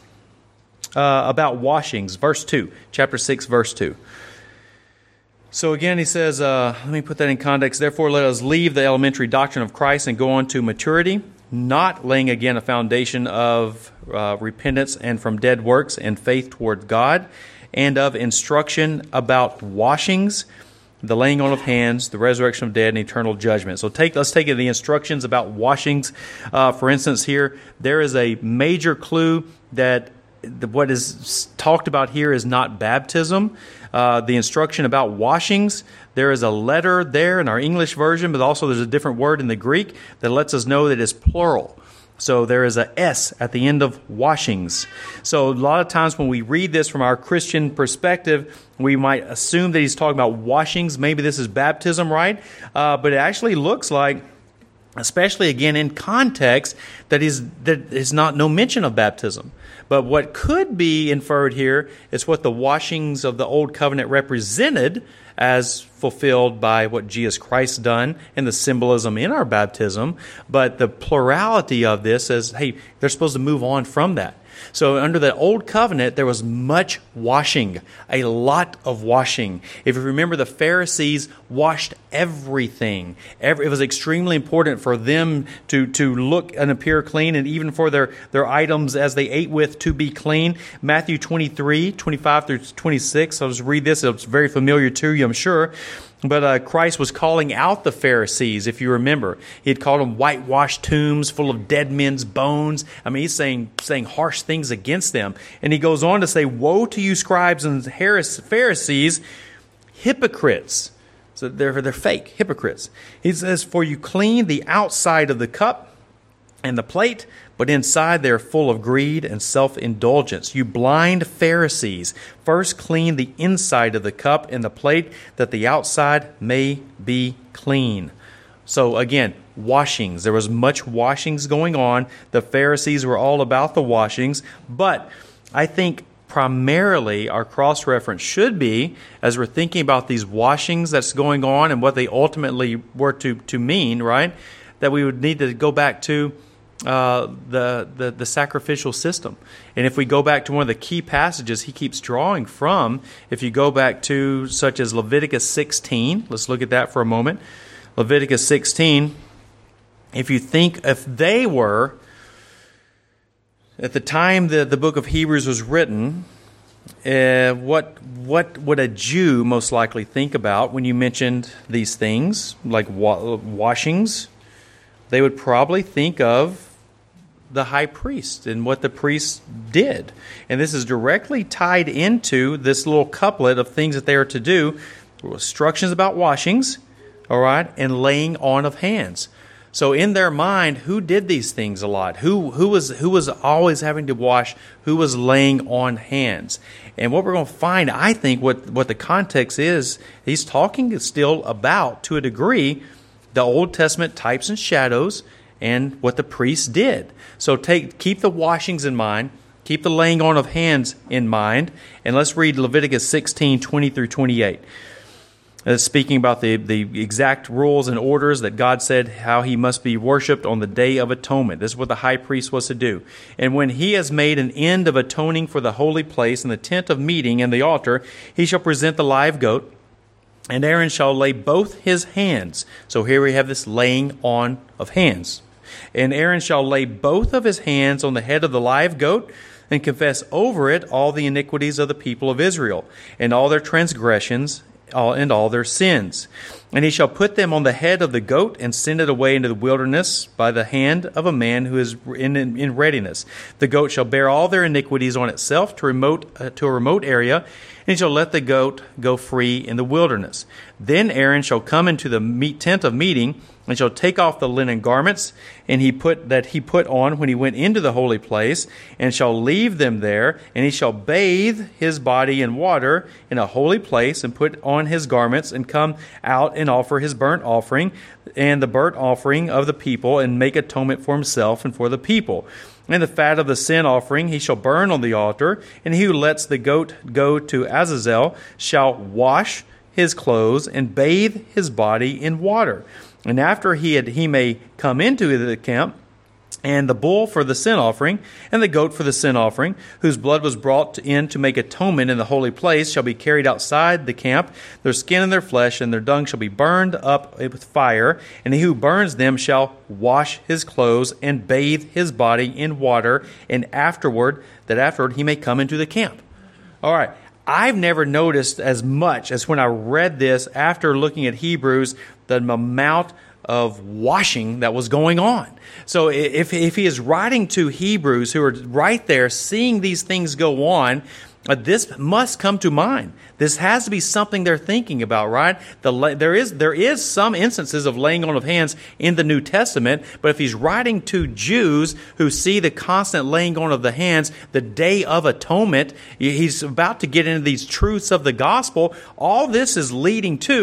uh, about washings, verse two, chapter six, verse two. So again, he says, uh, let me put that in context. Therefore, let us leave the elementary doctrine of Christ and go on to maturity, not laying again a foundation of uh, repentance and from dead works and faith toward God, and of instruction about washings, the laying on of hands, the resurrection of dead, and eternal judgment. So take let's take the instructions about washings. Uh, for instance, here, there is a major clue that what is talked about here is not baptism. Uh, the instruction about washings, there is a letter there in our English version, but also there's a different word in the Greek that lets us know that it's plural. So there is a S at the end of washings. So a lot of times when we read this from our Christian perspective, we might assume that he's talking about washings. Maybe this is baptism, right? Uh, but it actually looks like especially again in context that is that is not no mention of baptism. But what could be inferred here is what the washings of the Old Covenant represented as fulfilled by what Jesus Christ done and the symbolism in our baptism. But the plurality of this is, hey, they're supposed to move on from that. So under the Old Covenant, there was much washing, a lot of washing. If you remember, the Pharisees washed everything. Every, it was extremely important for them to, to look and appear clean, and even for their, their items as they ate with to be clean. Matthew twenty-three, twenty-five through twenty-six, I'll just read this. It's very familiar to you, I'm sure. But uh, Christ was calling out the Pharisees, if you remember. He had called them whitewashed tombs full of dead men's bones. I mean, he's saying saying harsh things against them. And he goes on to say, "Woe to you, scribes and Pharisees, hypocrites." So they're, they're fake, hypocrites. He says, "For you clean the outside of the cup and the plate, but inside they are full of greed and self-indulgence. You blind Pharisees, first clean the inside of the cup and the plate, that the outside may be clean." So again, washings. There was much washings going on. The Pharisees were all about the washings. But I think primarily our cross-reference should be, as we're thinking about these washings that's going on and what they ultimately were to, to mean, right, that we would need to go back to Uh, the, the the sacrificial system. And if we go back to one of the key passages he keeps drawing from, if you go back to such as Leviticus sixteen, let's look at that for a moment. Leviticus sixteen, if you think if they were, at the time the, the book of Hebrews was written, uh, what what would a Jew most likely think about when you mentioned these things, like wa- washings? They would probably think of the high priest and what the priest did. And this is directly tied into this little couplet of things that they are to do. Instructions about washings, all right, and laying on of hands. So in their mind, who did these things a lot? Who who was who was always having to wash? Who was laying on hands? And what we're going to find, I think, what, what the context is, he's talking still about, to a degree, the Old Testament types and shadows and what the priests did. So take keep the washings in mind, keep the laying on of hands in mind, and let's read Leviticus sixteen, twenty through twenty-eight. Uh, speaking about the, the exact rules and orders that God said how he must be worshipped on the Day of Atonement. This is what the high priest was to do. "And when he has made an end of atoning for the holy place and the tent of meeting and the altar, he shall present the live goat, and Aaron shall lay both his hands." So here we have this laying on of hands. "And Aaron shall lay both of his hands on the head of the live goat, and confess over it all the iniquities of the people of Israel, and all their transgressions, all, and all their sins. And he shall put them on the head of the goat, and send it away into the wilderness by the hand of a man who is in, in, in readiness. The goat shall bear all their iniquities on itself to remote uh, to a remote area, and he shall let the goat go free in the wilderness. Then Aaron shall come into the meet, tent of meeting, and shall take off the linen garments and he put that he put on when he went into the holy place, and shall leave them there, and he shall bathe his body in water in a holy place, and put on his garments, and come out and offer his burnt offering and the burnt offering of the people, and make atonement for himself and for the people. And the fat of the sin offering he shall burn on the altar, and he who lets the goat go to Azazel shall wash his clothes and bathe his body in water. And after he had, he may come into the camp, and the bull for the sin offering, and the goat for the sin offering, whose blood was brought in to make atonement in the holy place, shall be carried outside the camp. Their skin and their flesh and their dung shall be burned up with fire, and he who burns them shall wash his clothes and bathe his body in water, and afterward, that afterward he may come into the camp. All right. I've never noticed as much as when I read this after looking at Hebrews, the amount of washing that was going on. So if if he is writing to Hebrews who are right there seeing these things go on, uh, this must come to mind. This has to be something they're thinking about, right? The, there is there is some instances of laying on of hands in the New Testament, but if he's writing to Jews who see the constant laying on of the hands, the Day of Atonement, he's about to get into these truths of the gospel. All this is leading to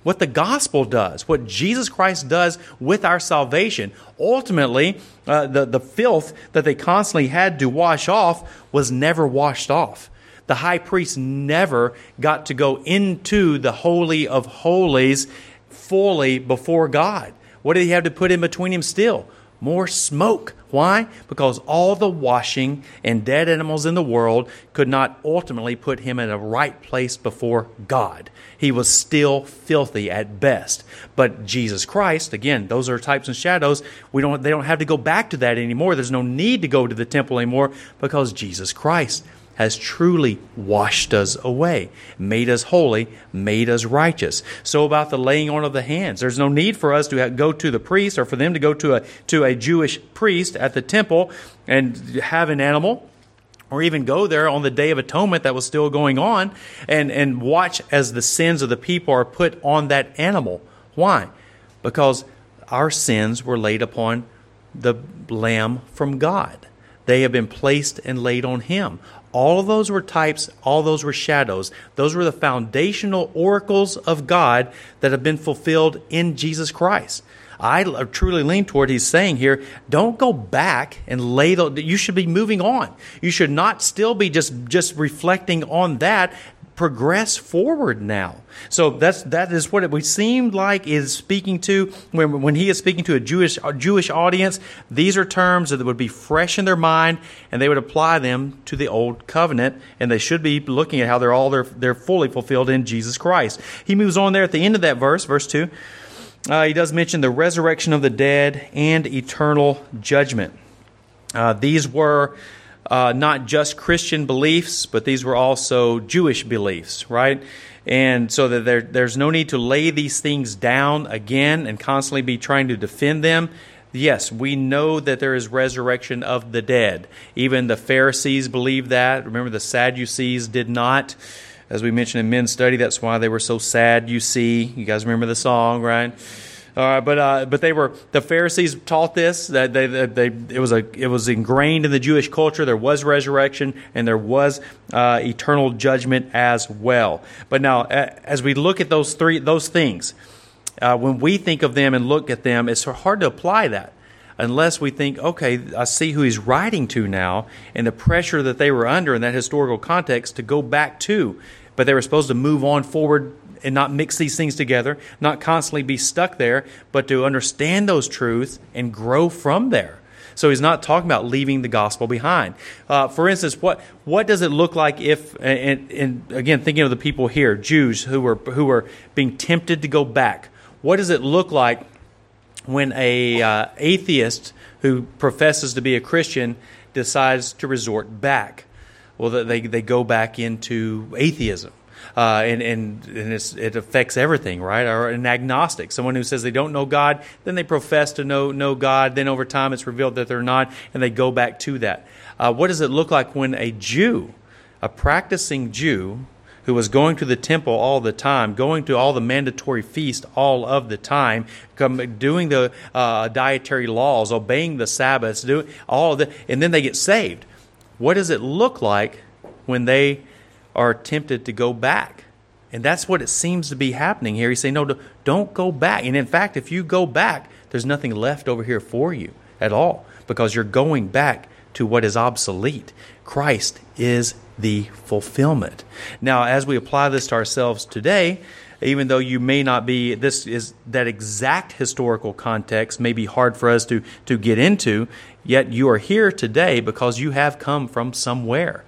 what the gospel does, what Jesus Christ does with our salvation. Ultimately, uh, the, the filth that they constantly had to wash off was never washed off. The high priest never got to go into the Holy of Holies fully before God. What did he have to put in between him still? More smoke. Why? Because all the washing and dead animals in the world could not ultimately put him in a right place before God. He was still filthy at best. But Jesus Christ, again, those are types and shadows. We don't, they don't have to go back to that anymore. There's no need to go to the temple anymore because Jesus Christ has truly washed us away, made us holy, made us righteous. So about the laying on of the hands, there's no need for us to go to the priest or for them to go to a to a Jewish priest at the temple and have an animal, or even go there on the Day of Atonement that was still going on and, and watch as the sins of the people are put on that animal. Why? Because our sins were laid upon the Lamb from God. They have been placed and laid on Him. All of those were types, all those were shadows. Those were the foundational oracles of God that have been fulfilled in Jesus Christ. I truly lean toward he's saying here, don't go back and lay the, you should be moving on. You should not still be just, just reflecting on that. Progress forward now. So that's that is what it would seem like is speaking to when when he is speaking to a Jewish a Jewish audience. These are terms that would be fresh in their mind, and they would apply them to the old covenant, and they should be looking at how they're all they're they're fully fulfilled in Jesus Christ. He moves on there at the end of that verse, verse two. Uh, he does mention the resurrection of the dead and eternal judgment. Uh, these were Uh, not just Christian beliefs, but these were also Jewish beliefs, right? And so that there, there's no need to lay these things down again and constantly be trying to defend them. Yes, we know that there is resurrection of the dead. Even the Pharisees believed that. Remember, the Sadducees did not. As we mentioned in men's study, that's why they were so sad, you see. You guys remember the song, right? Uh, but uh, but they were the Pharisees taught this that they, they, they it was a it was ingrained in the Jewish culture. There was resurrection and there was uh, eternal judgment as well. But now, as we look at those three those things, uh, when we think of them and look at them, it's hard to apply that unless we think, okay, I see who he's writing to now and the pressure that they were under in that historical context to go back to, but they were supposed to move on forward and not mix these things together, not constantly be stuck there, but to understand those truths and grow from there. So he's not talking about leaving the gospel behind. Uh, for instance, what what does it look like if, and, and again, thinking of the people here, Jews who were who were being tempted to go back, what does it look like when a uh, atheist who professes to be a Christian decides to resort back? Well, they they go back into atheism. Uh, and and, and it's, it affects everything, right? Or an agnostic, someone who says they don't know God, then they profess to know know God, then over time it's revealed that they're not, and they go back to that. Uh, what does it look like when a Jew, a practicing Jew, who was going to the temple all the time, going to all the mandatory feasts all of the time, come, doing the uh, dietary laws, obeying the Sabbaths, doing all of that, and then they get saved? What does it look like when they are tempted to go back? And that's what it seems to be happening here. He's saying, no, don't go back. And in fact, if you go back, there's nothing left over here for you at all, because you're going back to what is obsolete. Christ is the fulfillment. Now, as we apply this to ourselves today, even though you may not be, this is that exact historical context may be hard for us to, to get into, yet you are here today because you have come from somewhere.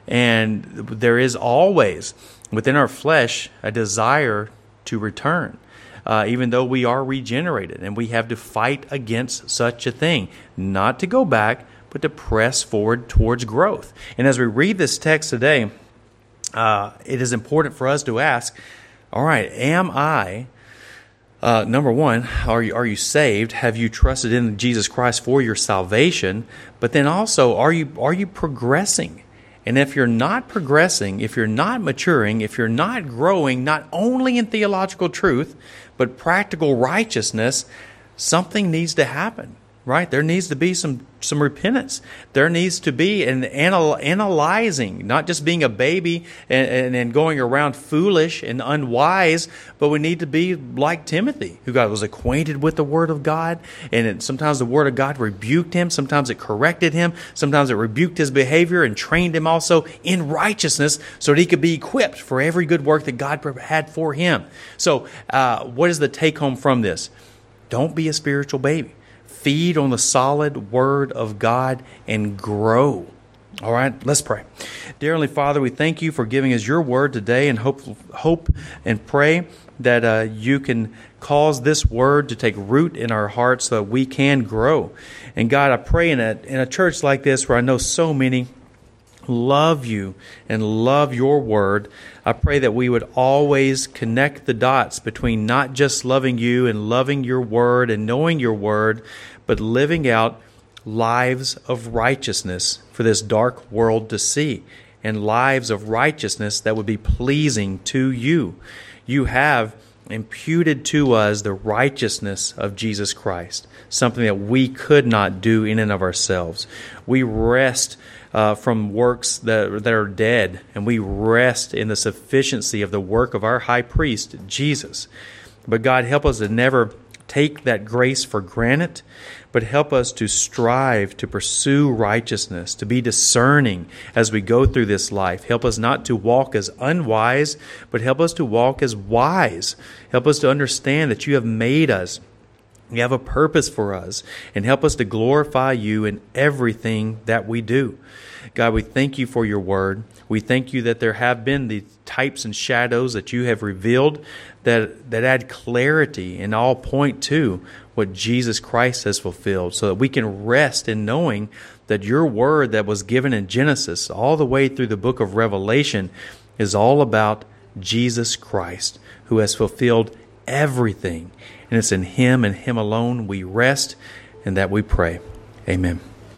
And there is always within our flesh a desire to return, uh, even though we are regenerated, and we have to fight against such a thing, not to go back, but to press forward towards growth. And as we read this text today, uh, it is important for us to ask, all right, am I, uh, number one, are you, are you saved? Have you trusted in Jesus Christ for your salvation? But then also, are you are you progressing? And if you're not progressing, if you're not maturing, if you're not growing, not only in theological truth, but practical righteousness, something needs to happen, right? There needs to be some some repentance. There needs to be an anal- analyzing, not just being a baby and, and, and going around foolish and unwise, but we need to be like Timothy, who God was acquainted with the Word of God, and it, sometimes the Word of God rebuked him, sometimes it corrected him, sometimes it rebuked his behavior and trained him also in righteousness so that he could be equipped for every good work that God had for him. So uh, what is the take home from this? Don't be a spiritual baby. Feed on the solid Word of God and grow. All right, let's pray. Dear Heavenly Father, we thank you for giving us your Word today, and hope, hope and pray that uh, you can cause this Word to take root in our hearts so that we can grow. And God, I pray in a, in a church like this where I know so many love you and love your Word, I pray that we would always connect the dots between not just loving you and loving your Word and knowing your Word, but living out lives of righteousness for this dark world to see, and lives of righteousness that would be pleasing to you. You have imputed to us the righteousness of Jesus Christ, something that we could not do in and of ourselves. We rest uh, from works that, that are dead, and we rest in the sufficiency of the work of our high priest, Jesus. But God, help us to never take that grace for granted, but help us to strive to pursue righteousness, to be discerning as we go through this life. Help us not to walk as unwise, but help us to walk as wise. Help us to understand that you have made us. You have a purpose for us, and help us to glorify you in everything that we do. God, we thank you for your word. We thank you that there have been the types and shadows that you have revealed that, that add clarity and all point to what Jesus Christ has fulfilled, so that we can rest in knowing that your word that was given in Genesis all the way through the book of Revelation is all about Jesus Christ, who has fulfilled everything. And it's in him and him alone we rest, and that we pray. Amen.